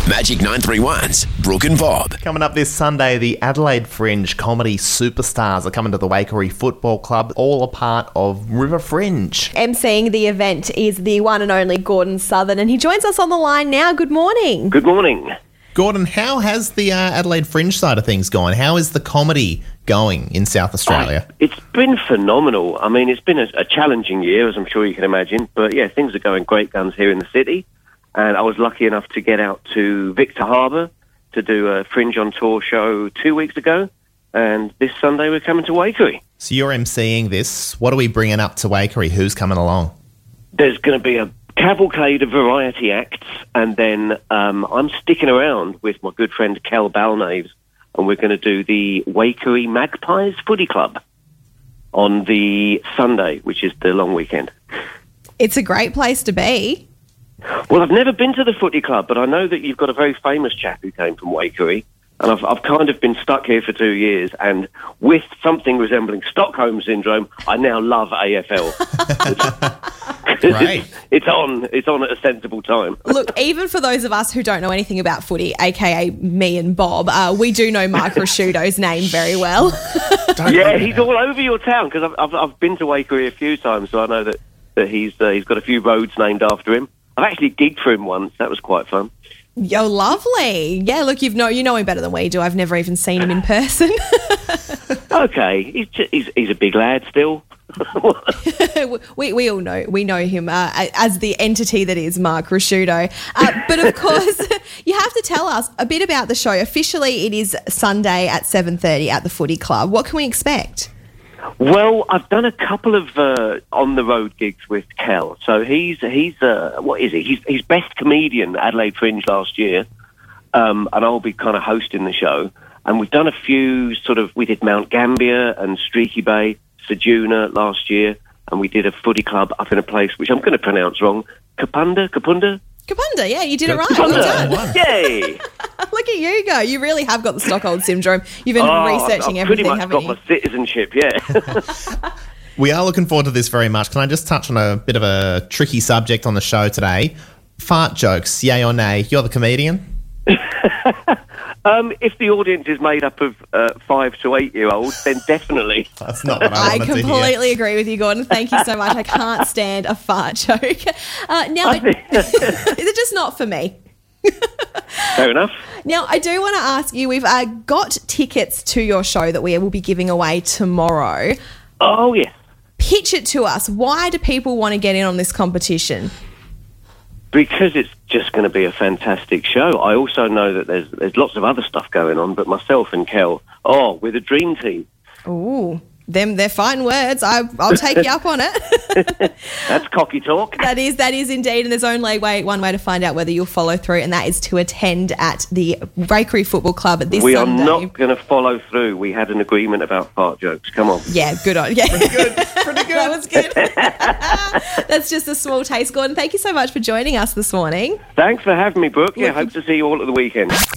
Magic 931's Brooke and Bob. Coming up this Sunday, the Adelaide Fringe comedy superstars are coming to the Waikerie Football Club, all a part of River Fringe. emceeing the event is the one and only Gordon Southern, and he joins us on the line now. Good morning. Good morning. Gordon, how has the Adelaide Fringe side of things gone? How is the comedy going in South Australia? It's been phenomenal. I mean, it's been a challenging year, as I'm sure you can imagine. But yeah, things are going great guns here in the city. And I was lucky enough to get out to Victor Harbour to do a Fringe on Tour show 2 weeks ago. And this Sunday we're coming to Waikerie. So you're emceeing this. What are we bringing up to Waikerie? Who's coming along? There's going to be a cavalcade of variety acts. And then I'm sticking around with my good friend Kel Balnaves. And we're going to do the Waikerie Magpies Footy Club on the Sunday, which is the long weekend. It's a great place to be. Well, I've never been to the footy club, but I know that you've got a very famous chap who came from Waikerie, and I've kind of been stuck here for 2 years, and with something resembling Stockholm Syndrome, I now love AFL. Great. It's on at a sensible time. Look, even for those of us who don't know anything about footy, aka me and Bob, we do know Mark Rasciuto's name very well. Yeah, he's all over your town, because I've been to Waikerie a few times, so I know that he's got a few roads named after him. I've actually gigged for him once. That was quite fun. Yo, lovely. Yeah, look, you know him better than we do. I've never even seen him in person. Okay, he's a big lad still. we all know. We know him as the entity that is Mark Rasciuto. But of course, you have to tell us a bit about the show. Officially, it is Sunday at 7:30 at the Footy Club. What can we expect? Well, I've done a couple of on-the-road gigs with Kel. So he's what is he? He's best comedian at Adelaide Fringe last year, and I'll be kind of hosting the show. And we've done a few we did Mount Gambier and Streaky Bay, Sejuna last year, and we did a footy club up in a place which I'm going to pronounce wrong, Kapunda? Kapunda, yeah, you did it right. Well done. Yay! Look at you go. You really have got the Stockholm Syndrome. You've been researching I've everything, pretty much haven't you? got my citizenship, yeah. We are looking forward to this very much. Can I just touch on a bit of a tricky subject on the show today? Fart jokes, yay or nay? You're the comedian? If the audience is made up of 5 to 8 year olds, then definitely. That's not what I wanted to hear. Completely agree with you, Gordon. Thank you so much. I can't stand a fart joke. Now, is it just not for me? Fair enough. Now, I do want to ask you, we've got tickets to your show that we will be giving away tomorrow. Oh, yes. Pitch it to us. Why do people want to get in on this competition? Because it's just going to be a fantastic show. I also know that there's lots of other stuff going on, but myself and Kel, we're the dream team. Ooh, they're fine words. I'll take you up on it. That's cocky talk. That is indeed, and there's only one way to find out whether you'll follow through, and that is to attend at the Waikerie Football Club this Sunday. We are not going to follow through. We had an agreement about fart jokes. Come on. Yeah, good on. Yeah, Pretty good. that was good. That's just a small taste, Gordon. Thank you so much for joining us this morning. Thanks for having me, Brooke. Yeah, hope to see you all at the weekend.